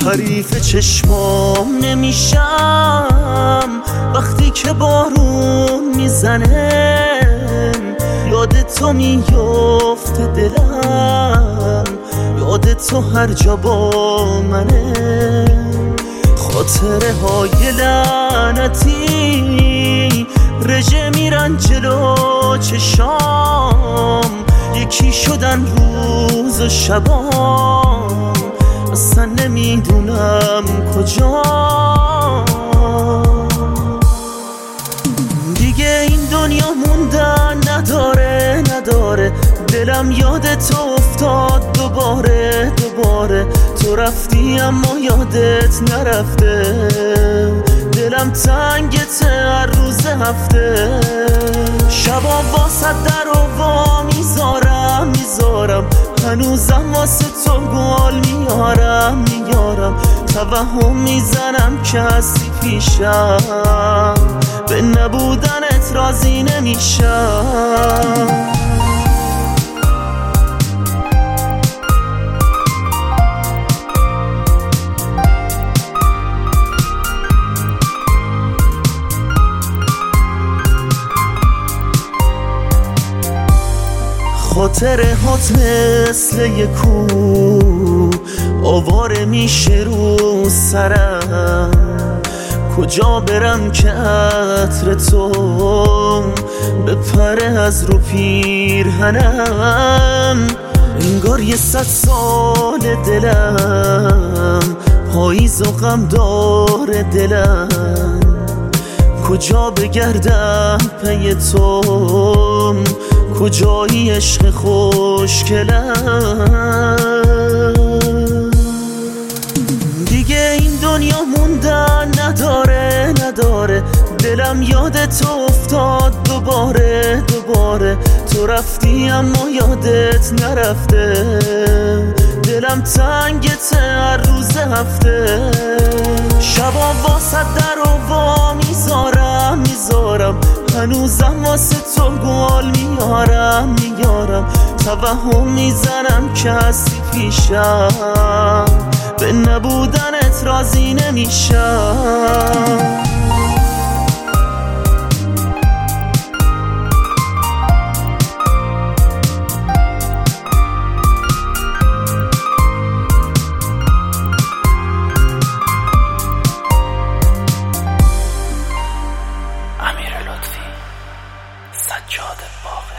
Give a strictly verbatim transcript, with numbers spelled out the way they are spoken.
حریف چشمام نمیشم وقتی که بارون میزنه، یاد تو میفته دلم، یاد تو هر جا با منه. خاطره های لعنتی رژه میرن جلو چشام، یکی شدن روز و شبام، اصلا نمیدونم کجا. دیگه این دنیا موندن نداره نداره، دلم یاد تو افتاد دوباره دوباره. تو رفتی اما یادت نرفته، دلم تنگته هر روز هفته. شبا واسه در و وا میذارم میذارم، هنوزم واسه تو گل میارم میارم. توهم میزنم که هستی پیشم، به نبودنت راضی نمیشم. خاطره هات مثل یک کوه آواره میشه رو سرم، کجا برم که عطر تو بپره از رو پیرهنم. انگار یه صد سال دلم پاییز و غم داره دلم، کجا بگردم پی تو، کجایی عشق خوشگلم. دیگه این دنیا موندن نداره نداره، دلم یاد تو افتاد دوباره دوباره. تو رفتی اما یادت نرفته، دلم تنگته هر روز هفته. شبا واسه در و وا میذارم میذارم، هنوزم واسه تو گل میارم میارم. توهم میزنم که هستی پیشم، به نبودنت راضی نمیشم. سجاد باغ